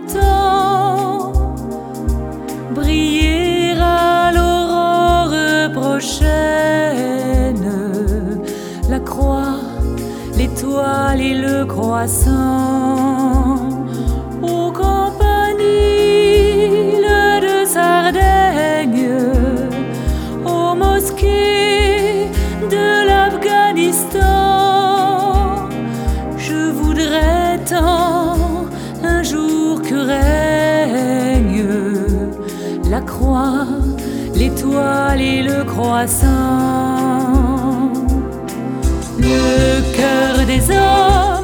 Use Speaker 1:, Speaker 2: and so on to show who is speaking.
Speaker 1: temps, briller à l'aurore prochaine, la croix, l'étoile et le croissant, aux campaniles de Sardaigne, aux mosquées de l'Afghanistan. Je voudrais tant un jour que règne la croix, l'étoile et le croissant. Le cœur des hommes